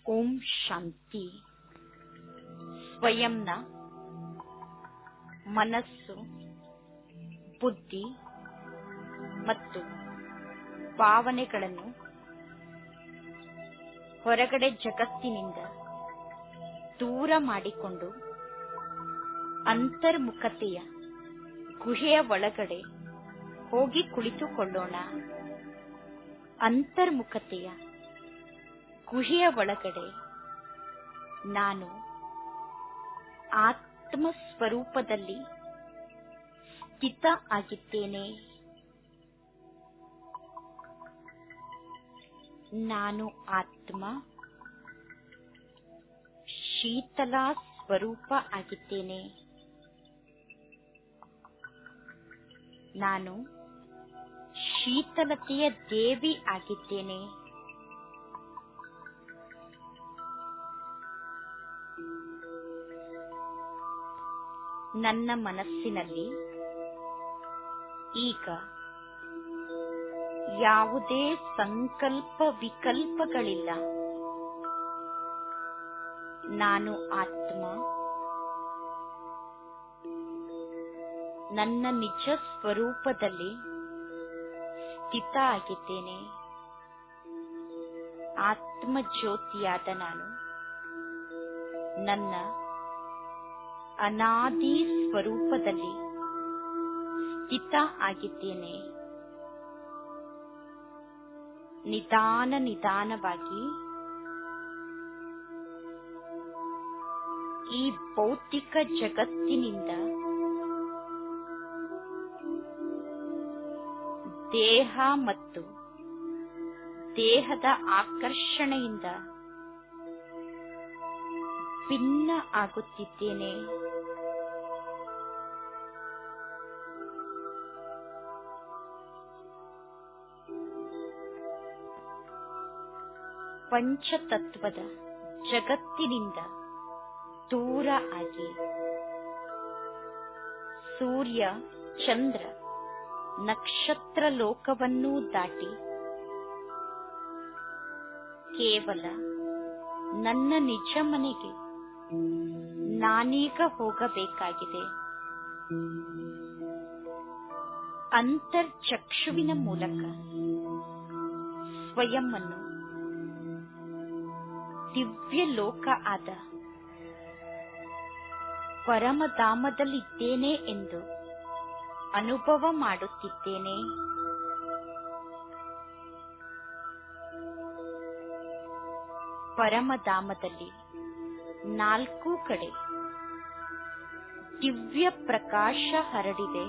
ಓಂ ಶಾಂತಿ. ಸ್ವಯಂನ ಮನಸ್ಸು, ಬುದ್ಧಿ ಮತ್ತು ಭಾವನೆಗಳನ್ನು ಹೊರಗಡೆ ಜಗತ್ತಿನಿಂದ ದೂರ ಮಾಡಿಕೊಂಡು ಅಂತರ್ಮುಖತೆಯ ಗುಹೆಯ ಒಳಗಡೆ ಹೋಗಿ ಕುಳಿತುಕೊಳ್ಳೋಣ. ಅಂತರ್ಮುಖತೆಯ ಗುಹೆಯ ಒಳಗಡೆ ನಾನು ಆತ್ಮ ಸ್ವರೂಪದಲ್ಲಿ ಸ್ಥಿತ ಆಗಿದ್ದೇನೆ. ನಾನು ಆತ್ಮ ಶೀತಲ ಸ್ವರೂಪ ಆಗಿದ್ದೇನೆ. ನಾನು ಶೀತಲತೆಯ ದೇವಿ ಆಗಿದ್ದೇನೆ. ನನ್ನ ಮನಸ್ಸಿನಲ್ಲಿ ಈಗ ಯಾವುದೇ ಸಂಕಲ್ಪ ವಿಕಲ್ಪಗಳಿಲ್ಲ. ನಾನು ಆತ್ಮ ನನ್ನ ನಿಜ ಸ್ವರೂಪದಲ್ಲಿ ಸ್ಥಿತ ಆಗಿದ್ದೇನೆ. ಆತ್ಮ ಜ್ಯೋತಿಯಾದ ನಾನು ನನ್ನ ಅನಾದಿ ಸ್ವರೂಪದಲ್ಲಿ ಸ್ಥಿತ ಆಗಿದ್ದೇನೆ. ನಿಧಾನವಾಗಿ ಈ ಭೌತಿಕ ಜಗತ್ತಿನಿಂದ ದೇಹ ಮತ್ತು ದೇಹದ ಆಕರ್ಷಣೆಯಿಂದ ಭಿನ್ನ ಆಗುತ್ತಿದ್ದೇನೆ. ಪಂಚತತ್ವದ ಜಗತ್ತಿನಿಂದ ದೂರ ಆಗಿ ಸೂರ್ಯ, ಚಂದ್ರ, ನಕ್ಷತ್ರ ಲೋಕವನ್ನೂ ದಾಟಿ ಕೇವಲ ನನ್ನ ನಿಜ ಮನೆಗೆ ನಾನೀಗ ಹೋಗಬೇಕಾಗಿದೆ. ಅಂತರ್ಚಕ್ಷುವಿನ ಮೂಲಕ ಸ್ವಯಂ ಅನ್ನು ದಿವ್ಯ ಲೋಕ ಆದ ಪರಮಧಾಮದಲ್ಲಿದ್ದೇನೆ ಎಂದು ಅನುಭವ ಮಾಡುತ್ತಿದ್ದೇನೆ. ಪರಮಧಾಮದಲ್ಲಿ 4 ಕಡೆ ದಿವ್ಯ ಪ್ರಕಾಶ ಹರಡಿದೆ.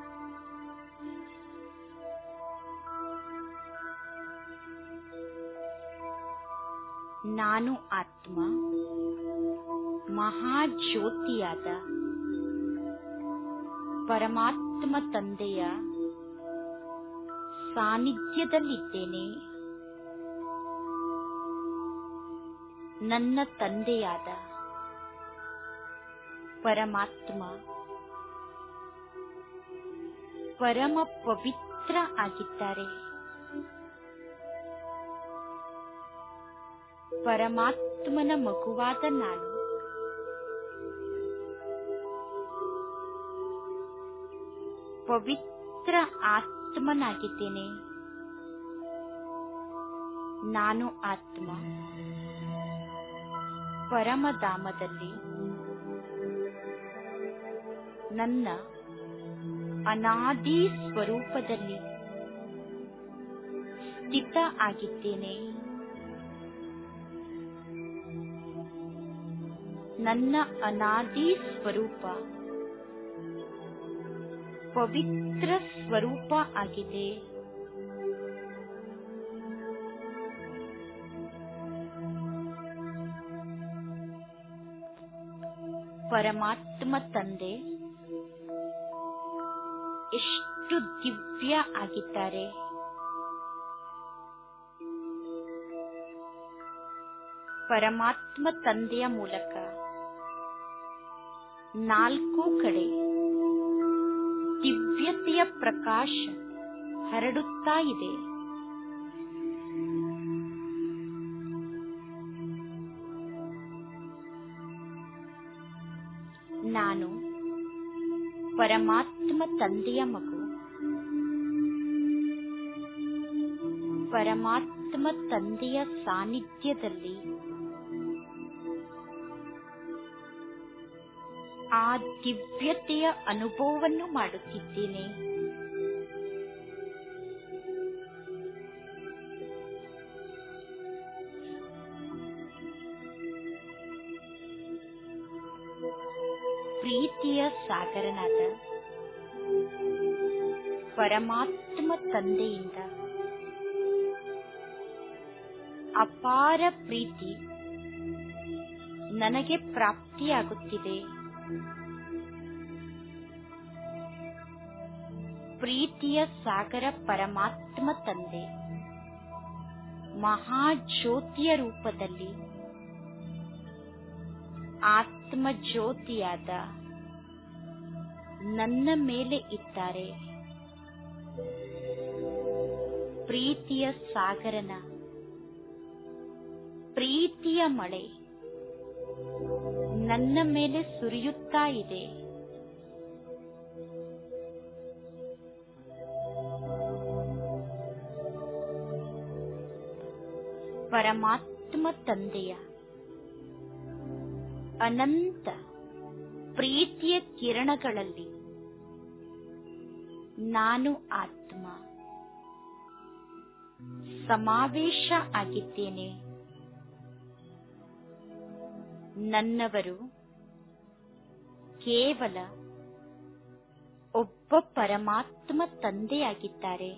ನಾನು ಆತ್ಮ ಮಹಾಜ್ಯೋತಿಯಾದ ಪರಮಾತ್ಮ ತಂದೆಯ ಸಾನ್ನಿಧ್ಯದಲ್ಲಿದ್ದೇನೆ. ನನ್ನ ತಂದೆಯಾದ ಪರಮಾತ್ಮ ಪರಮ ಪವಿತ್ರ ಆಗಿದ್ದಾರೆ. ಪರಮಾತ್ಮನ ಮಗುವಾದ ನಾನು ಪವಿತ್ರ ಆತ್ಮನಾಗಿದ್ದೇನೆ. ನಾನು ಆತ್ಮ ಪರಮಧಾಮದಲ್ಲಿ ನನ್ನ ಅನಾದಿ ಸ್ವರೂಪದಲ್ಲಿ ಸ್ಥಿತ ಆಗಿದ್ದೇನೆ. ನನ್ನ ಅನಾದಿ ಸ್ವರೂಪ ಪವಿತ್ರ ಸ್ವರೂಪ ಆಗಿದೆ. ಪರಮಾತ್ಮ ತಂದೆ ಎಷ್ಟು ದಿವ್ಯ ಆಗಿದ್ದಾರೆ. ಪರಮಾತ್ಮ ತಂದೆಯ ಮೂಲಕ 4 ಕಡೆ ದಿವ್ಯತೆಯ ಪ್ರಕಾಶ ಹರಡುತ್ತಾ ಇದೆ. ನಾನು ಪರಮಾತ್ಮ ತಂದೆಯ ಮಗು. ಪರಮಾತ್ಮ ತಂದೆಯ ಸಾನ್ನಿಧ್ಯದಲ್ಲಿ ಆ ದಿವ್ಯತೆಯ ಅನುಭವವನ್ನು ಮಾಡುತ್ತಿದ್ದೇನೆ. ಪ್ರೀತಿಯ ಸಾಗರನಾದ ಪರಮಾತ್ಮ ತಂದೆಯಿಂದ ಅಪಾರ ಪ್ರೀತಿ ನನಗೆ ಪ್ರಾಪ್ತಿಯಾಗುತ್ತಿದೆ. ಪ್ರೀತಿಯ ಸಾಗರ ಪರಮಾತ್ಮ ತಂದೆ ಮಹಾಜ್ಯೋತಿಯ ರೂಪದಲ್ಲಿ ಆತ್ಮ ಜ್ಯೋತಿಯಾದ ನನ್ನ ಮೇಲೆ ಇದ್ದಾರೆ. ಪ್ರೀತಿಯ ಸಾಗರನ ಪ್ರೀತಿಯ ಮಳೆ ನನ್ನ ಮೇಲೆ ಸುರಿಯುತ್ತಾ ಇದೆ. ಪರಮಾತ್ಮ ತಂದೆಯ ಅನಂತ ಪ್ರೀತಿಯ ಕಿರಣಗಳಲ್ಲಿ ನಾನು ಆತ್ಮ ಸಮಾವೇಶ ಆಗಿದ್ದೇನೆ. ನನ್ನವರು ಕೇವಲ ಒಬ್ಬ ಪರಮಾತ್ಮ ತಂದೆಯಾಗಿದ್ದಾರೆ.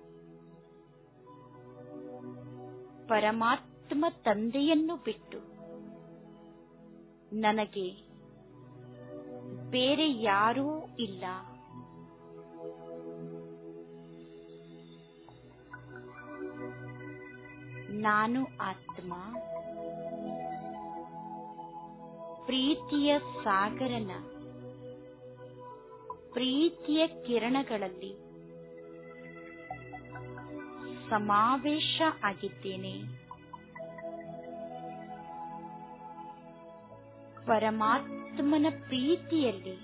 ಪರಮಾತ್ಮ ತಂದೆಯನ್ನು ಬಿಟ್ಟು ನನಗೆ ಬೇರೆ ಯಾರೂ ಇಲ್ಲ. ನಾನು ಆತ್ಮ ಪ್ರೀತಿಯ ಸಾಗರನ ಪ್ರೀತಿಯ ಕಿರಣಗಳಲ್ಲಿ ಸಮಾವೇಶ ಆಗಿದ್ದೇನೆ. ಪರಮಾತ್ಮನ ಪ್ರೀತಿಯಲ್ಲಿ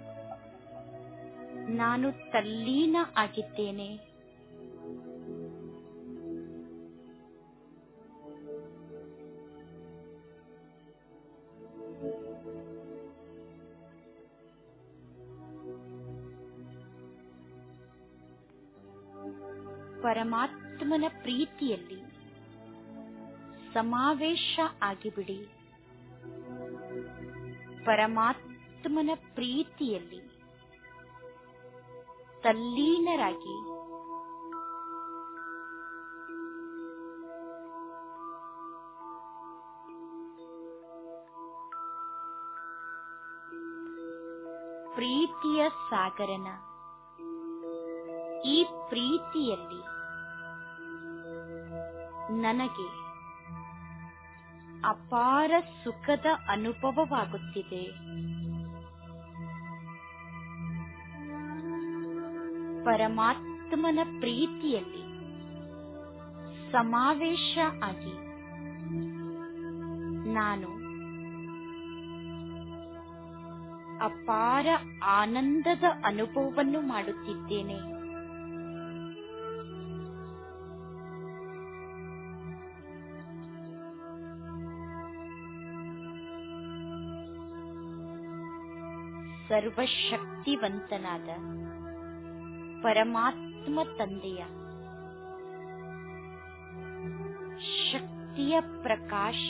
ನಾನು ತಲ್ಲೀನ ಆಗಿದ್ದೇನೆ. ಪರಮಾತ್ಮನ ಪ್ರೀತಿಯಲ್ಲಿ ಸಮಾವೇಶ ಆಗಿಬಿಡಿ. ಪರಮಾತ್ಮನ ಪ್ರೀತಿಯಲ್ಲಿ ತಲ್ಲೀನರಾಗಿ ಪ್ರೀತಿಯ ಸಾಗರನ ಈ ಪ್ರೀತಿಯಲ್ಲಿ ನನಗೆ ಅಪಾರ ಸುಖದ ಅನುಭವವಾಗುತ್ತಿದೆ. ಪರಮಾತ್ಮನ ಪ್ರೀತಿಯಲ್ಲಿ ಸಮಾವೇಶ ಆಗಿ ನಾನು ಅಪಾರ ಆನಂದದ ಅನುಭವವನ್ನು ಮಾಡುತ್ತಿದ್ದೇನೆ. ಸರ್ವಶಕ್ತಿವಂತನಾದ ಪರಮಾತ್ಮ ತಂದೆಯ ಶಕ್ತಿಯ ಪ್ರಕಾಶ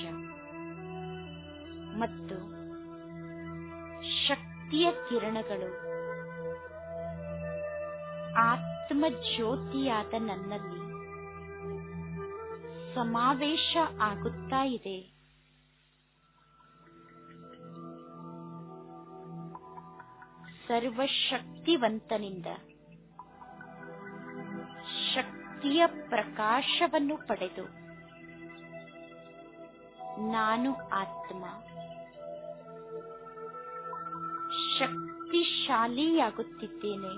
ಮತ್ತು ಶಕ್ತಿಯ ಕಿರಣಗಳು ಆತ್ಮ ಜ್ಯೋತಿಯಾದ ನನ್ನಲ್ಲಿ ಸಮಾವೇಶ ಆಗುತ್ತಾ ಇದೆ. ಸರ್ವಶಕ್ತಿವಂತನಿಂದ ಶಕ್ತಿಯ ಪ್ರಕಾಶವನ್ನು ಪಡೆದು ನಾನು ಆತ್ಮ ಶಕ್ತಿಶಾಲಿಯಾಗುತ್ತಿದ್ದೇನೆ.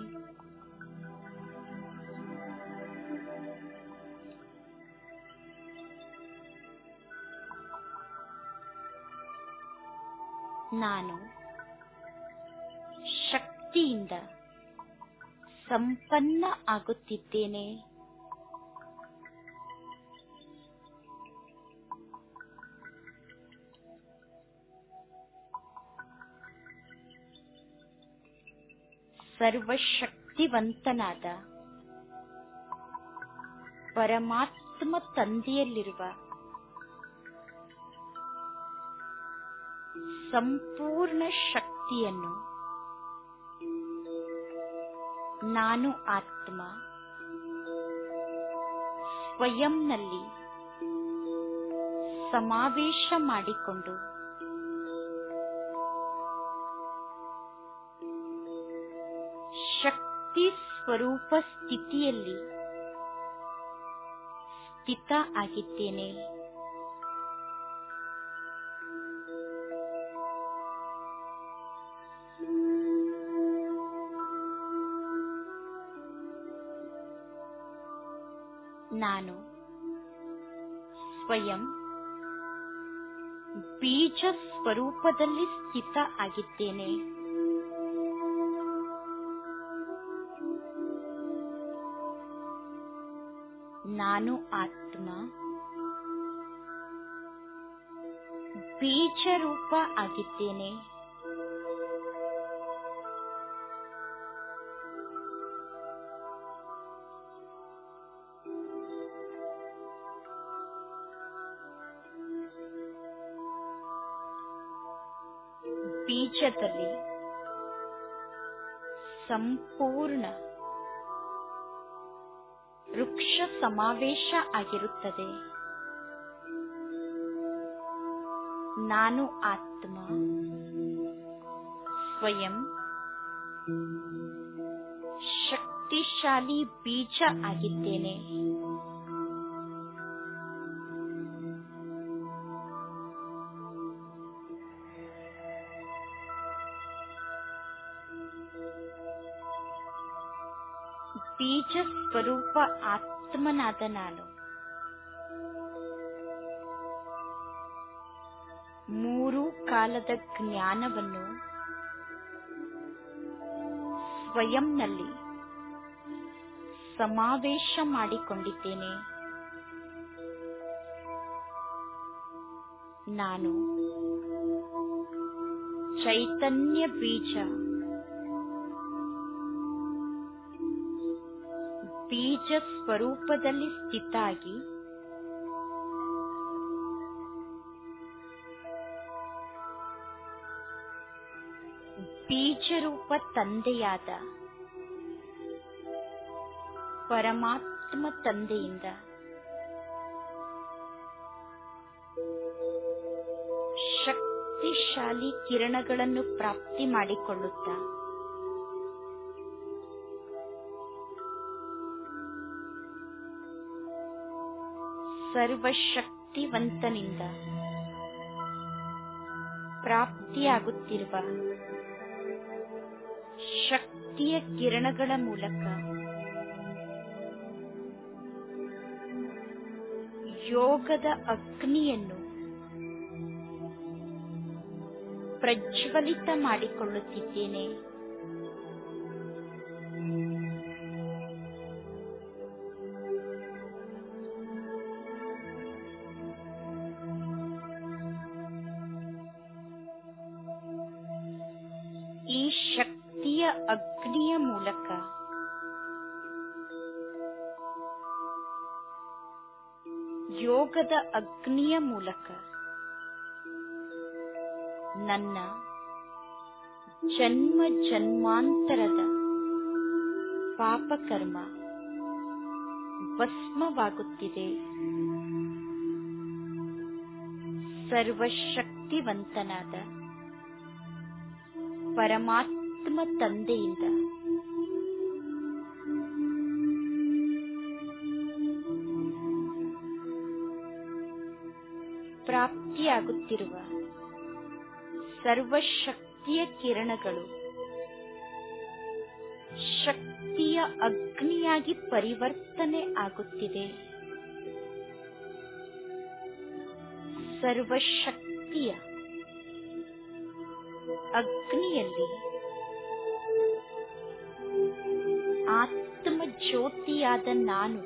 ನಾನು ಶಕ್ತಿಯಿಂದ ಸಂಪನ್ನ ಆಗುತ್ತಿದ್ದೇನೆ. ಸರ್ವಶಕ್ತಿವಂತನಾದ ಪರಮಾತ್ಮ ತಂದೆಯಲ್ಲಿರುವ ಸಂಪೂರ್ಣ ಶಕ್ತಿಯನ್ನು ನಾನು ಆತ್ಮ ಸ್ವಯಂನಲ್ಲಿ ಸಮಾವೇಶ ಮಾಡಿಕೊಂಡು ಶಕ್ತಿ ಸ್ವರೂಪ ಸ್ಥಿತಿಯಲ್ಲಿ ಸ್ಥಿತ ಆಗಿದ್ದೇನೆ. ನಾನು ಸ್ವಯಂ ಬೀಜ ಸ್ವರೂಪದಲ್ಲಿ ಸ್ಥಿತ ಆಗಿದ್ದೇನೆ. ನಾನು ಆತ್ಮ ಬೀಜ ರೂಪ ಆಗಿದ್ದೇನೆ. ಬೀಜದಲ್ಲಿ ಸಂಪೂರ್ಣ ವೃಕ್ಷ ಸಮಾವೇಶ ಆಗಿರುತ್ತದೆ. ನಾನು ಆತ್ಮ ಸ್ವಯಂ ಶಕ್ತಿಶಾಲಿ ಬೀಜ ಆಗಿದ್ದೇನೆ. ಬೀಜ ಸ್ವರೂಪ ಆತ್ಮನಾದ ನಾನು ಮೂರು ಕಾಲದ ಜ್ಞಾನವನ್ನು ಸ್ವಯಂನಲ್ಲಿ ಸಮಾವೇಶ ಮಾಡಿಕೊಂಡಿದ್ದೇನೆ. ನಾನು ಚೈತನ್ಯ ಬೀಜ, ಬೀಜ ಸ್ವರೂಪದಲ್ಲಿ ಸ್ಥಿತಾಗಿ ಬೀಜರೂಪ ತಂದೆಯಾದ ಪರಮಾತ್ಮ ತಂದೆಯಿಂದ ಶಕ್ತಿಶಾಲಿ ಕಿರಣಗಳನ್ನು ಪ್ರಾಪ್ತಿ ಮಾಡಿಕೊಳ್ಳುತ್ತಾ ಸರ್ವಶಕ್ತಿವಂತನಿಂದ ಪ್ರಾಪ್ತಿಯಾಗುತ್ತಿರುವ ಶಕ್ತಿಯ ಕಿರಣಗಳ ಮೂಲಕ ಯೋಗದ ಅಗ್ನಿಯನ್ನು ಪ್ರಜ್ವಲಿತ ಮಾಡಿಕೊಳ್ಳುತ್ತಿದ್ದೇನೆ. ಈ ಶಕ್ತಿಯ ಅಗ್ನಿಯ ಮೂಲಕ ಯೋಗದ ಅಗ್ನಿಯ ಮೂಲಕ ನನ್ನ ಜನ್ಮ ಜನ್ಮಾಂತರದ ಪಾಪಕರ್ಮ ಭಸ್ಮವಾಗುತ್ತಿದೆ. ಸರ್ವಶಕ್ತಿವಂತನಾದ ಪರಮಾತ್ಮ ತಂದೆಯಿಂದ ಪ್ರಾಪ್ತಿಯಾಗುತ್ತಿರುವ ಸರ್ವಶಕ್ತಿಯ ಕಿರಣಗಳು ಶಕ್ತಿಯ ಅಗ್ನಿಯಾಗಿ ಪರಿವರ್ತನೆ ಆಗುತ್ತಿದೆ. ಸರ್ವಶಕ್ತಿಯ ಅಗ್ನಿಯಲ್ಲಿ ಆತ್ಮ ಜ್ಯೋತಿಯಾದ ನಾನು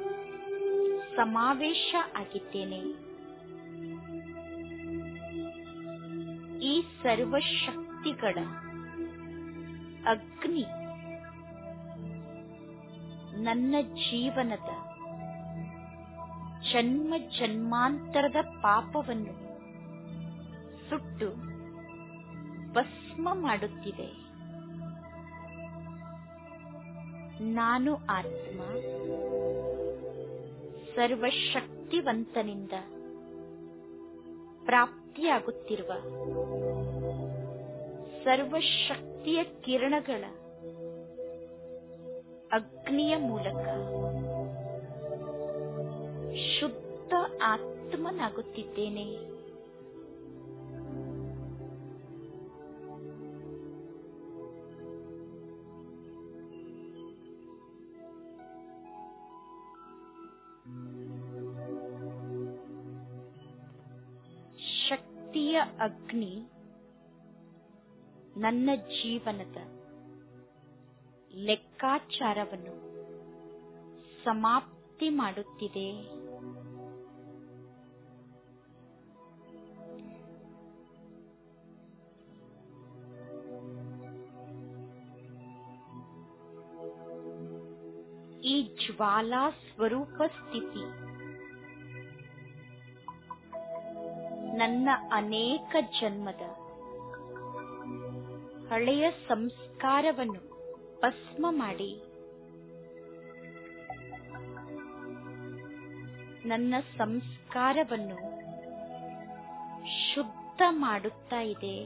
ಸಮಾವೇಶ ಆಗಿದ್ದೇನೆ. ಈ ಸರ್ವಶಕ್ತಿಗಳ ಅಗ್ನಿ ನನ್ನ ಜೀವನದ ಜನ್ಮ ಜನ್ಮಾಂತರದ ಪಾಪವನ್ನು ಸುಟ್ಟು ಭಸ್ಮ ಮಾಡುತ್ತಿದೆ. ನಾನು ಆತ್ಮ ಸರ್ವಶಕ್ತಿವಂತನಿಂದ ಪ್ರಾಪ್ತಿಯಾಗುತ್ತಿರುವ ಸರ್ವಶಕ್ತಿಯ ಕಿರಣಗಳ ಅಗ್ನಿಯ ಮೂಲಕ ಶುದ್ಧ ಆತ್ಮನಾಗುತ್ತಿದ್ದೇನೆ. ಶಕ್ತಿಯ ಅಗ್ನಿ ನನ್ನ ಜೀವನದ ಲೆಕ್ಕಾಚಾರವನ್ನು ಸಮಾಪ್ತಿ ಮಾಡುತ್ತಿದೆ. ಈ ಜ್ವಾಲಾ ಸ್ವರೂಪ ಸ್ಥಿತಿ ನನ್ನ ಅನೇಕ ಜನ್ಮದ ಹಳೆಯ ಸಂಸ್ಕಾರವನ್ನು ಭಸ್ಮ ಮಾಡಿ ನನ್ನ ಸಂಸ್ಕಾರವನ್ನು ಶುದ್ಧ ಮಾಡುತ್ತಾ ಇದೆ.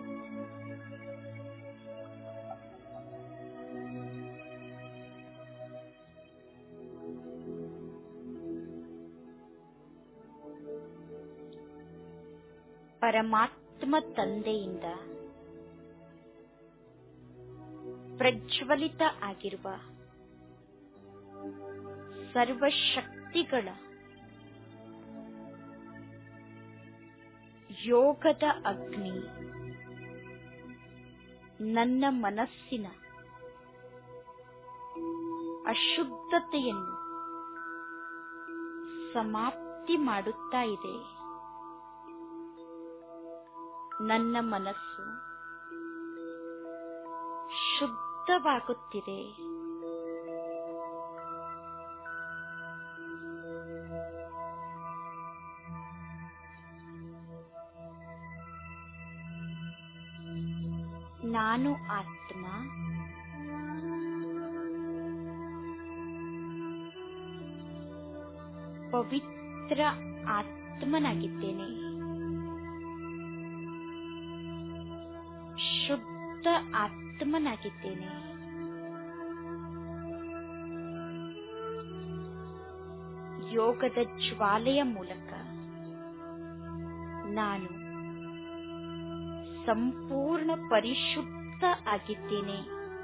ಪರಮಾತ್ಮ ತಂದೆಯಿಂದ ಪ್ರಜ್ವಲಿತ ಆಗಿರುವ ಸರ್ವಶಕ್ತಿಗಳ ಯೋಗದ ಅಗ್ನಿ ನನ್ನ ಮನಸ್ಸಿನ ಅಶುದ್ಧತೆಯನ್ನು ಸಮಾಪ್ತಿ ಮಾಡುತ್ತಾ ಇದೆ. ನನ್ನ ಮನಸ್ಸು ಶುದ್ಧವಾಗುತ್ತಿದೆ. ನಾನು ಆತ್ಮ ಪವಿತ್ರ ಆತ್ಮನಾಗಿದ್ದೇನೆ. ಶುದ್ಧ ಆತ್ಮನಾಗಿದ್ದೇನೆ. ಯೋಗದ ಜ್ವಾಲೆಯ ಮೂಲಕ ನಾನು ಸಂಪೂರ್ಣ ಪರಿಶುದ್ಧ ಆಗಿದ್ದೇನೆ.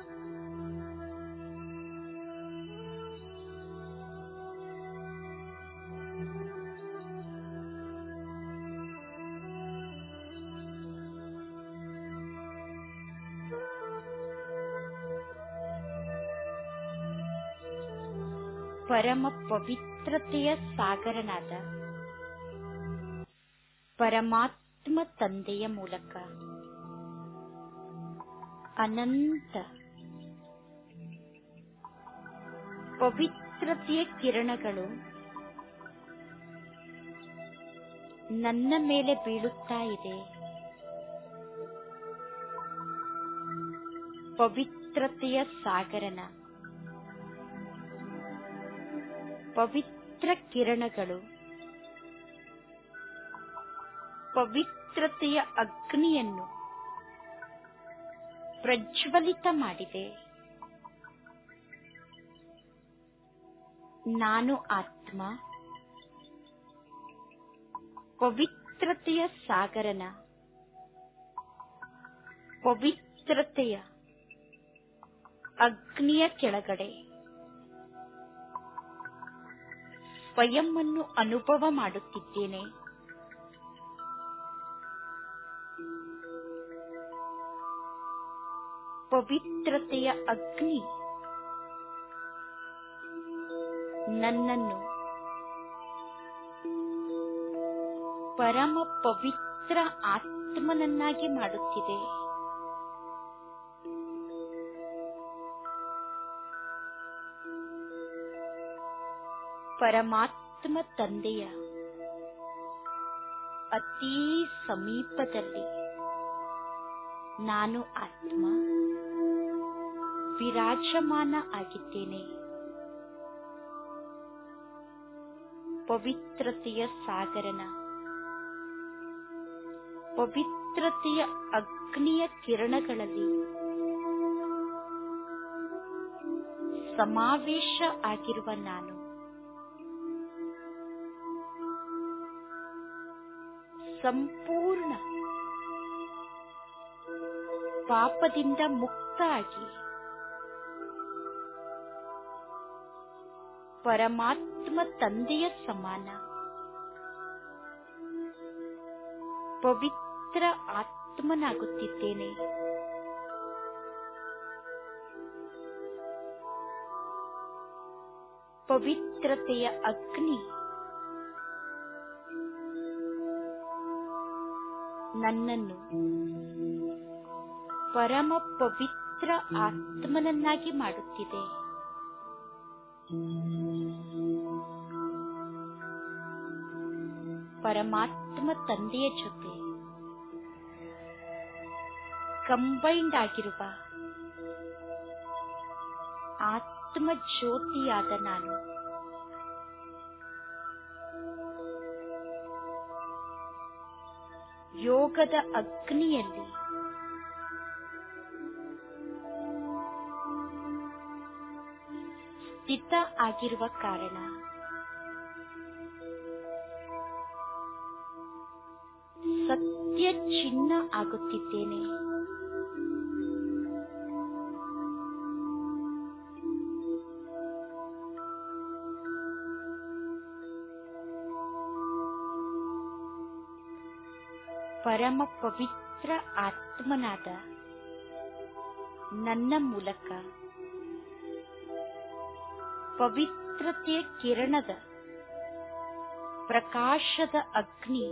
ಪರಮ ಪವಿತ್ರತೆಯ ಸಾಗರನಾದ ಪರಮಾತ್ಮ ತಂದೆಯ ಮೂಲಕ ಅನಂತ ಪವಿತ್ರತೆಯ ಕಿರಣಗಳು ನನ್ನ ಮೇಲೆ ಬೀಳುತ್ತಾ ಇದೆ. ಪವಿತ್ರತೆಯ ಸಾಗರನ ಪವಿತ್ರ ಕಿರಣಗಳು ಪವಿತ್ರತೆಯ ಅಗ್ನಿಯನ್ನು ಪ್ರಜ್ವಲಿತ ಮಾಡಿದೆ. ನಾನು ಆತ್ಮ ಪವಿತ್ರತೆಯ ಸಾಗರನ ಪವಿತ್ರತೆಯ ಅಗ್ನಿಯ ಕೆಳಗಡೆ ಸ್ವಯಂವನ್ನು ಅನುಭವ ಮಾಡುತ್ತಿದ್ದೇನೆ. ಪವಿತ್ರತೆಯ ಅಗ್ನಿ ನನ್ನನ್ನು ಪರಮ ಪವಿತ್ರ ಆತ್ಮನನ್ನಾಗಿ ಮಾಡುತ್ತಿದೆ. ಪರಮಾತ್ಮ ತಂದೆಯ ಅತೀ ಸಮೀಪದಲ್ಲಿ ನಾನು ಆತ್ಮ ವಿರಾಜಮಾನ ಆಗಿದ್ದೇನೆ. ಪವಿತ್ರತೆಯ ಸಾಗರನ ಪವಿತ್ರತೆಯ ಅಗ್ನಿಯ ಕಿರಣಗಳಲ್ಲಿ ಸಮಾವೇಶ ಆಗಿರುವ ನಾನು ಸಂಪೂರ್ಣ ಪಾಪದಿಂದ ಮುಕ್ತ ಆಗಿ ಪರಮಾತ್ಮ ತಂದೆಯ ಸಮಾನ ಪವಿತ್ರ ಆತ್ಮನಾಗುತ್ತಿದ್ದೇನೆ. ಪವಿತ್ರತೆಯ ಅಗ್ನಿ ನನ್ನನ್ನು ಪರಮ ಪವಿತ್ರ ಆತ್ಮನನ್ನಾಗಿ ಮಾಡುತ್ತಿದೆ. ಪರಮಾತ್ಮ ತಂದೆಯ ಜೊತೆ ಕಂಬೈಂಡ್ ಆಗಿರುವ ಆತ್ಮ ಜ್ಯೋತಿಯಾದ ನಾನು ಯೋಗದ ಅಗ್ನಿಯಲ್ಲಿ ಸ್ಥಿತ ಆಗಿರುವ ಕಾರಣ ಸತ್ಯ ಚಿನ್ನ ಆಗುತ್ತಿದ್ದೇನೆ. ಪರಮ ಪವಿತ್ರ ಆತ್ಮನಾದ ನನ್ನ ಮೂಲಕ ಪವಿತ್ರತೆಯ ಕಿರಣದ ಪ್ರಕಾಶದ ಅಗ್ನಿ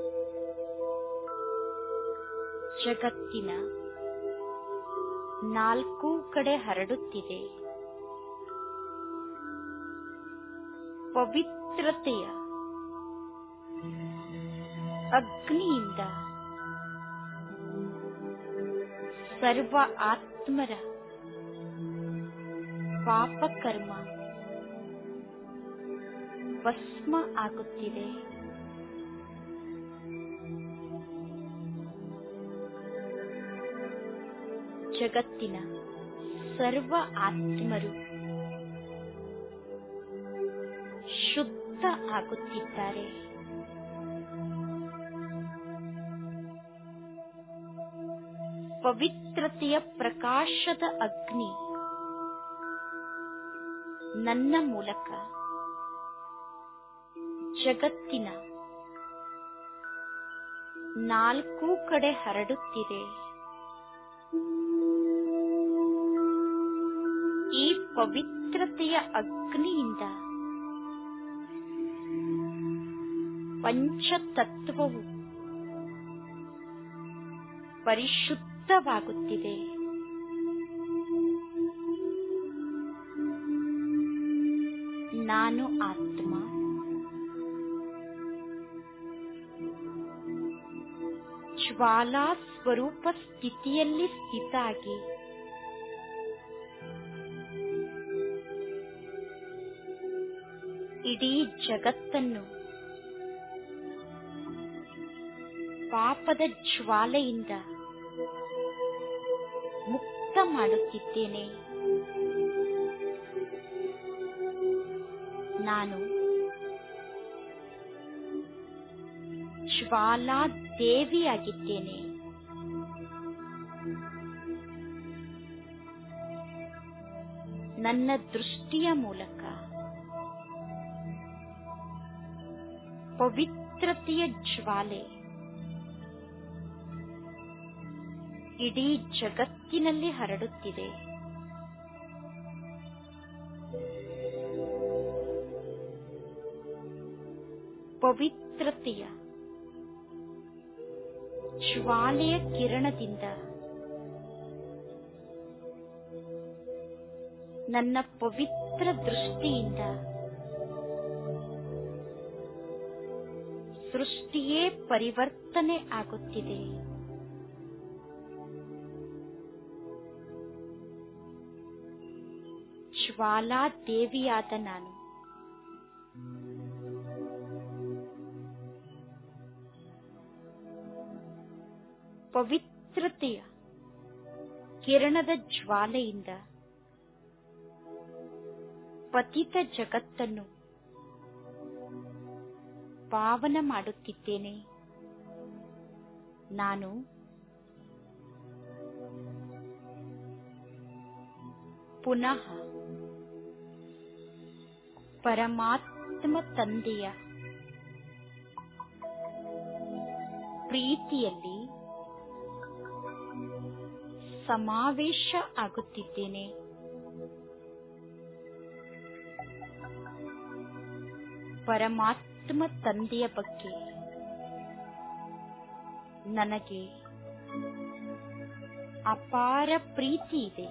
ಜಗತ್ತಿನ ನಾಲ್ಕೂ ಕಡೆ ಹರಡುತ್ತಿದೆ. ಪವಿತ್ರತೆಯ ಅಗ್ನಿಯಿಂದ ಸರ್ವ ಆತ್ಮರ ಪಾಪಕರ್ಮ ಭಸ್ಮ ಆಗುತ್ತಿದೆ. ಜಗತ್ತಿನ ಸರ್ವ ಆತ್ಮರು ಶುದ್ಧ ಆಗುತ್ತಿದ್ದಾರೆ. ಪವಿತ್ರತೆಯ ಪ್ರಕಾಶದ ಅಗ್ನಿ ನನ್ನ ಮೂಲಕ ಜಗತ್ತಿನ ನಾಲ್ಕೂ ಕಡೆ ಹರಡುತ್ತಿದೆ. ಈ ಪವಿತ್ರತೆಯ ಅಗ್ನಿಯಿಂದ ಪಂಚತತ್ವವು ಪರಿಶುದ್ಧವಾಗುತ್ತಿದೆ. ನಾನು ಆತ್ಮ ಜ್ವಾಲಾ ಸ್ವರೂಪ ಸ್ಥಿತಿಯಲ್ಲಿ ಸ್ಥಿತ ಆಗಿ ಇಡೀ ಜಗತ್ತನ್ನು ಪಾಪದ ಜ್ವಾಲೆಯಿಂದ ಮುಕ್ತ ಮಾಡುತ್ತಿದ್ದೇನೆ. ನಾನು ಜ್ವಾಲಾ ದೇವಿಯಾಗಿದ್ದೇನೆ. ನನ್ನ ದೃಷ್ಟಿಯ ಮೂಲಕ ಪವಿತ್ರತೆಯ ಜ್ವಾಲೆ ಇಡೀ ಜಗತ್ತಿನಲ್ಲಿ ಹರಡುತ್ತಿದೆ. ಪವಿತ್ರತೆಯ ಜ್ವಾಲೆಯ ಕಿರಣದಿಂದ ನನ್ನ ಪವಿತ್ರ ದೃಷ್ಟಿಯಿಂದ ಸೃಷ್ಟಿಯೇ ಪರಿವರ್ತನೆ ಆಗುತ್ತಿದೆ. ಜ್ವಾಲಾ ದೇವಿಯಾದ ನಾನು ಪವಿತ್ರತೆಯ ಕಿರಣದ ಜ್ವಾಲೆಯಿಂದ ಪತಿತ ಜಗತ್ತನ್ನು ಪಾವನ ಮಾಡುತ್ತಿದ್ದೇನೆ. ನಾನು ಪುನಃ ಪರಮಾತ್ಮ ತಂದೆಯ ಪ್ರೀತಿಯಲ್ಲಿ ಸಮಾವೇಶ ಆಗುತ್ತಿದ್ದೇನೆ. ಪರಮಾತ್ಮ ತಂದೆಯ ಬಗ್ಗೆ ನನಗೆ ಅಪಾರ ಪ್ರೀತಿ ಇದೆ.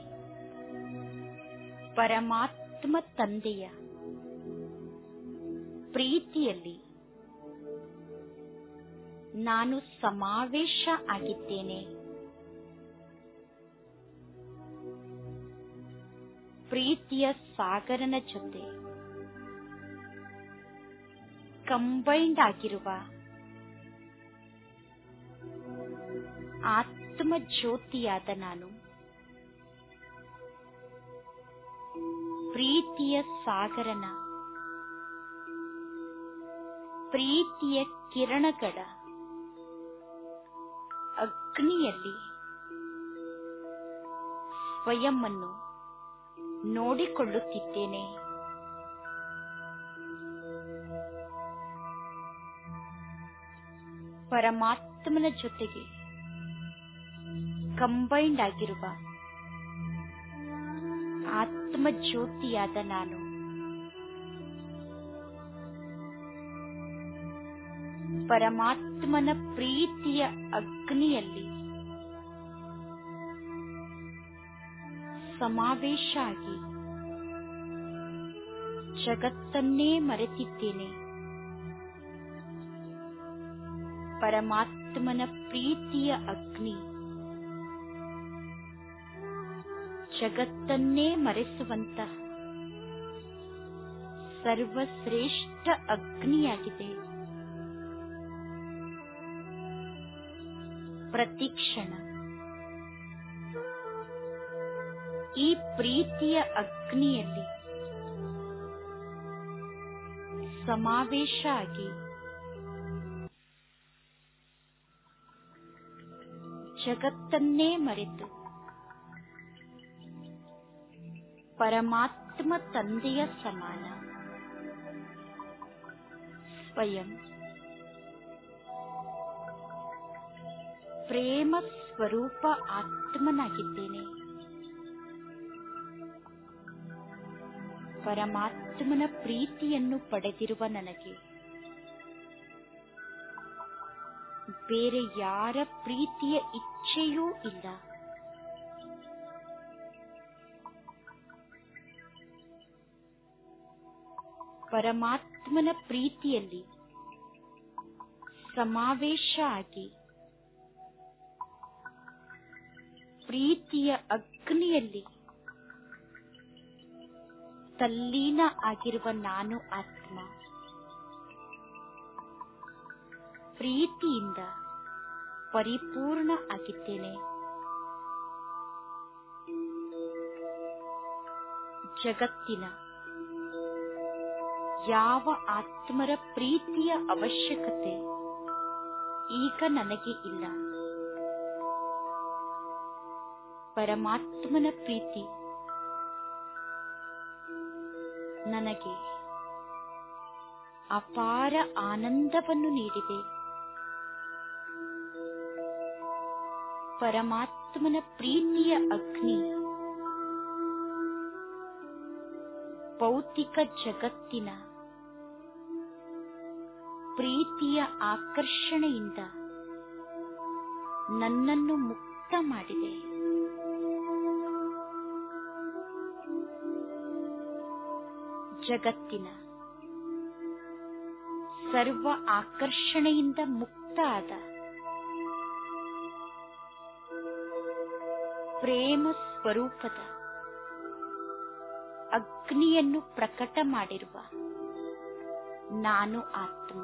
ಪರಮಾತ್ಮ ತಂದೆಯ ಪ್ರೀತಿಯಲ್ಲಿ ನಾನು ಸಮಾವೇಶ ಆಗಿದ್ದೇನೆ. ಪ್ರೀತಿಯ ಸಾಗರನ ಜೊತೆ ಕಂಬೈಂಡ್ ಆಗಿರುವ ಆತ್ಮ ಜ್ಯೋತಿಯಾದ ನಾನು ಪ್ರೀತಿಯ ಸಾಗರನ ಪ್ರೀತಿಯ ಕಿರಣಗಳ ಅಗ್ನಿಯಲ್ಲಿ ಸ್ವಯಂವನ್ನು ನೋಡಿಕೊಳ್ಳುತ್ತಿದ್ದೇನೆ. ಪರಮಾತ್ಮನ ಜೊತೆಗೆ ಕಂಬೈಂಡ್ ಆಗಿರುವ ಆತ್ಮ ಜ್ಯೋತಿಯಾದ ನಾನು ಪರಮಾತ್ಮನ ಪ್ರೀತಿಯ ಅಗ್ನಿಯಲ್ಲಿ ಸಮಾವೇಶ ಆಗಿ ಜಗತ್ತನ್ನೇ ಮರೆತಿದ್ದೇನೆ. ಪರಮಾತ್ಮನ ಪ್ರೀತಿಯ ಅಗ್ನಿ ಜಗತ್ತನ್ನೇ ಮರೆಸುವಂತಹ ಸರ್ವಶ್ರೇಷ್ಠ ಅಗ್ನಿಯಾಗಿದೆ. ಪ್ರತಿಕ್ಷಣ ಈ ಪ್ರೀತಿಯ ಅಗ್ನಿಯಲ್ಲಿ ಸಮಾವೇಶ ಆಗಿ ಜಗತ್ತನ್ನೇ ಮರೆತು ಪರಮಾತ್ಮ ತಂದೆಯ ಸಮಾನ ಸ್ವಯಂ ಪ್ರೇಮ ಸ್ವರೂಪ ಆತ್ಮನಾಗಿದ್ದೇನೆ. ಪರಮಾತ್ಮನ ಪ್ರೀತಿಯನ್ನು ಪಡೆದಿರುವ ನನಗೆ ಬೇರೆ ಯಾರ ಪ್ರೀತಿಯ ಇಚ್ಛೆಯೂ ಇಲ್ಲ. ಪರಮಾತ್ಮನ ಪ್ರೀತಿಯಲ್ಲಿ ಸಮಾವೇಶ ಆಗಿ ಪ್ರೀತಿಯ ಅಗ್ನಿಯಲ್ಲಿ ತಲ್ಲೀನ ಆಗಿರುವ ನಾನು ಆತ್ಮ ಪ್ರೀತಿಯಿಂದ ಪರಿಪೂರ್ಣ ಆಗಿದ್ದೇನೆ. ಜಗತ್ತಿನ ಯಾವ ಆತ್ಮರ ಪ್ರೀತಿಯ ಅವಶ್ಯಕತೆ ಈಗ ನನಗೆ ಇಲ್ಲ. ಪರಮಾತ್ಮನ ಪ್ರೀತಿ ನನಗೆ ಅಪಾರ ಆನಂದವನ್ನು ನೀಡಿದೆ. ಪರಮಾತ್ಮನ ಪ್ರೀತಿಯ ಅಗ್ನಿ ಭೌತಿಕ ಜಗತ್ತಿನ ಪ್ರೀತಿಯ ಆಕರ್ಷಣೆಯಿಂದ ನನ್ನನ್ನು ಮುಕ್ತ ಮಾಡಿದೆ. ಜಗತ್ತಿನ ಸರ್ವ ಆಕರ್ಷಣೆಯಿಂದ ಮುಕ್ತ ಆದ ಪ್ರೇಮ ಸ್ವರೂಪದ ಅಗ್ನಿಯನ್ನು ಪ್ರಕಟ ಮಾಡಿರುವ ನಾನು ಆತ್ಮ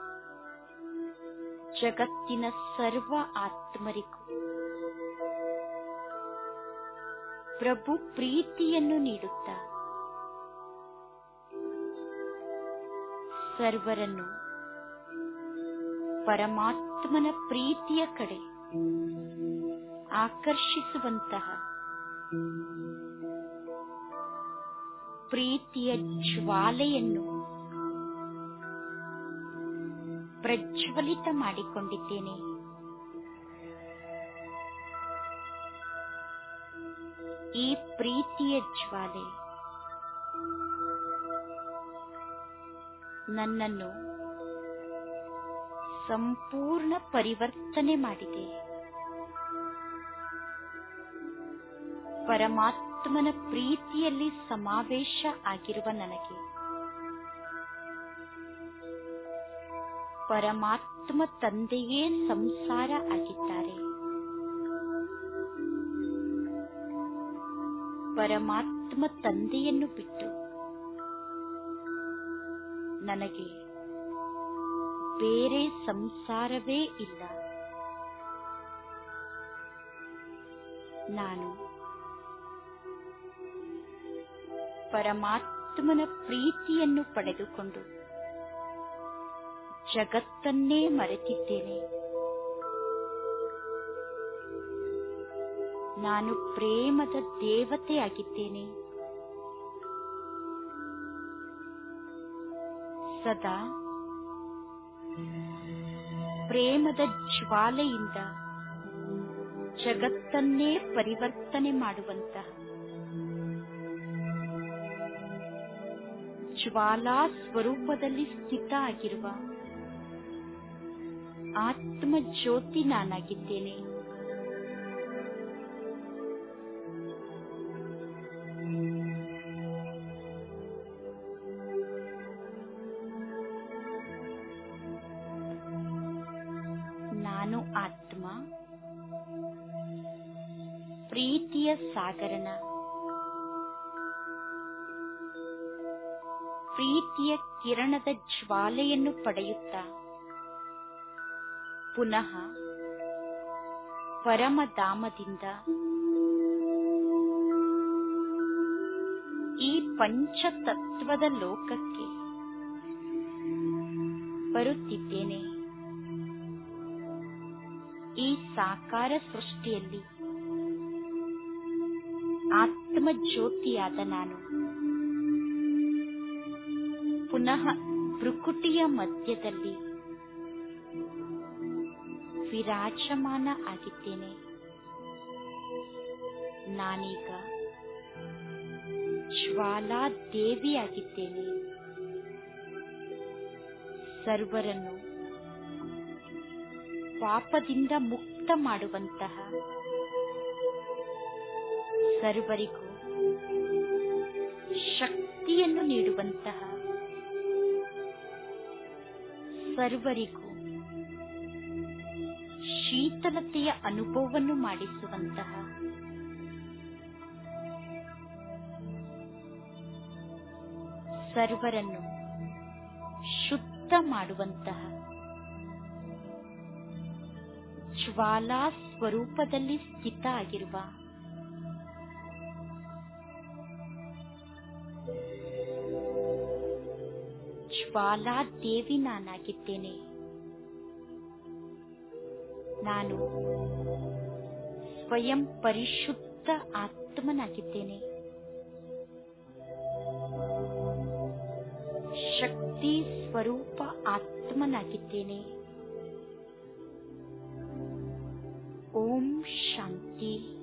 ಜಗತ್ತಿನ ಸರ್ವ ಆತ್ಮರಿಗೂ ಪ್ರಭು ಪ್ರೀತಿಯನ್ನು ನೀಡುತ್ತಾ ಸರ್ವರನ್ನು ಪರಮಾತ್ಮನ ಪ್ರೀತಿಯ ಕಡೆ ಆಕರ್ಷಿಸುವಂತಹ ಪ್ರೀತಿಯ ಜ್ವಾಲೆಯನ್ನು ಪ್ರಜ್ವಲಿತ ಮಾಡಿಕೊಂಡಿದ್ದೇನೆ. ಈ ಪ್ರೀತಿಯ ಜ್ವಾಲೆ ನನ್ನನ್ನು ಸಂಪೂರ್ಣ ಪರಿವರ್ತನೆ ಮಾಡಿದೆ. ಪರಮಾತ್ಮನ ಪ್ರೀತಿಯಲ್ಲಿ ಸಮಾವೇಶ ಆಗಿರುವ ನನಗೆ ಪರಮಾತ್ಮ ತಂದೆಯೇ ಸಂಸಾರ ಆಗಿದ್ದಾರೆ. ಪರಮಾತ್ಮ ತಂದೆಯನ್ನು ಬಿಟ್ಟು ನನಗೆ ಬೇರೆ ಸಂಸಾರವೇ ಇಲ್ಲ. ನಾನು ಪರಮಾತ್ಮನ ಪ್ರೀತಿಯನ್ನು ಪಡೆದುಕೊಂಡು ಜಗತ್ತನ್ನೇ ಮರೆತಿದ್ದೇನೆ. ನಾನು ಪ್ರೇಮದ ದೇವತೆಯಾಗಿದ್ದೇನೆ. ಸದಾ ಪ್ರೇಮದ ಜ್ವಾಲೆಯಿಂದ ಜಗತ್ತನ್ನೇ ಪರಿವರ್ತನೆ ಮಾಡುವಂತಹ ಜ್ವಾಲಾ ಸ್ವರೂಪದಲ್ಲಿ ಸ್ಥಿತ ಆಗಿರುವ ಆತ್ಮ ಜ್ಯೋತಿ ನಾನಾಗಿದ್ದೇನೆ. ನಾನು ಆತ್ಮ ಪ್ರೀತಿಯ ಸಾಗರನ ಪ್ರೀತಿಯ ಕಿರಣದ ಜ್ವಾಲೆಯನ್ನು ಪಡೆಯುತ್ತಾ ಪುನಃ ಪರಮಧಾಮದಿಂದ ಈ ಪಂಚತತ್ವದ ಲೋಕಕ್ಕೆ ಬರುತ್ತಿದ್ದೇನೆ. ಈ ಸಾಕಾರ ಸೃಷ್ಟಿಯಲ್ಲಿ ಆತ್ಮ ಜ್ಯೋತಿಯಾದ ನಾನು ಪುನಃ ಭ್ರುಕುಟಿಯ ಮಧ್ಯದಲ್ಲಿ ವಿರಾಜಮಾನ ಆಗಿದ್ದೇನೆ. ನಾನೀಗ ಜ್ವಾಲಾ ದೇವಿಯಾಗಿದ್ದೇನೆ. ಸರ್ವರನ್ನು ಪಾಪದಿಂದ ಮುಕ್ತ ಮಾಡುವಂತಹ, ಸರ್ವರಿಗೂ ಶಕ್ತಿಯನ್ನು ನೀಡುವಂತಹ, ಸರ್ವರಿಗೂ ಶೀತಲತೆಯ ಅನುಭವವನ್ನು ಮಾಡಿಸುವಂತಹ, ಸರ್ವರನ್ನು ಶುದ್ಧ ಮಾಡುವಂತಹ ಜ್ವಾಲಾ ಸ್ವರೂಪದಲ್ಲಿ ಸ್ಥಿತ ಆಗಿರುವ ಜ್ವಾಲಾ ದೇವಿ ನಾನಾಗಿದ್ದೇನೆ. ನಾನು ಸ್ವಯಂ ಪರಿಶುದ್ಧ ಆತ್ಮನಾಗಿದ್ದೇನೆ. ಶಕ್ತಿ ಸ್ವರೂಪ ಆತ್ಮನಾಗಿದ್ದೇನೆ. ಓಂ ಶಾಂತಿ.